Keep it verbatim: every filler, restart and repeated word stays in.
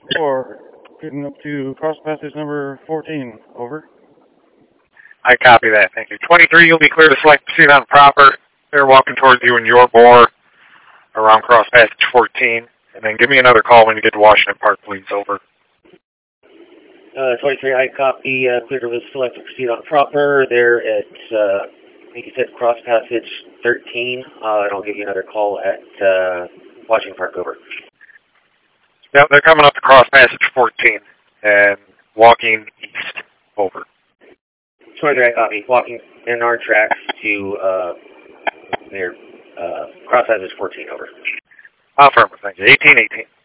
four, getting up to cross passage number fourteen, over. I copy that, thank you. twenty-three, you'll be clear to select proceed on proper. They're walking towards you in your bore around cross passage fourteen. And then give me another call when you get to Washington Park, please, over. Uh, twenty-three, I copy, uh, clear to select and proceed on proper. They're at, uh, I think you said cross passage thirteen, uh, and I'll give you another call at, uh, Washington Park, over. Yep, they're coming up to cross passage fourteen and walking east, over. twenty-three, I copy, walking in our tracks to, uh, their, uh, cross passage fourteen, over. Affirmative, thank you. eighteen eighteen.